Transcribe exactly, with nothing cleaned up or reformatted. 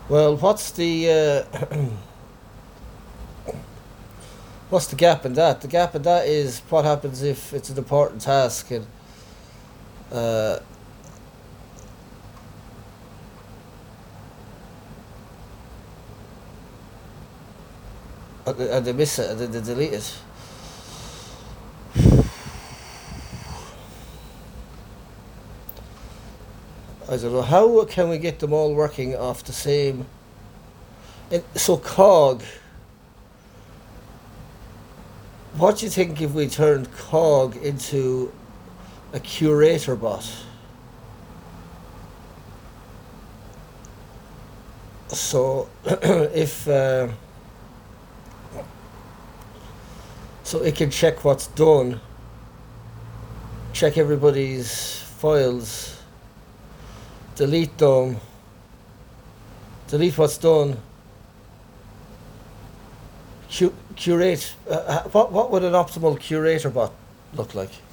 Well, what's the uh, what's the gap in that? The gap in that is what happens if it's an important task and uh, and they miss it and then they delete it. I don't know how can we get them all working off the same. And so cog. What do you think if we turned cog into a curator bot? So if uh, so, it can check what's done, check everybody's files, delete them, delete what's done, cu- curate. Uh, what what would an optimal curator bot look like?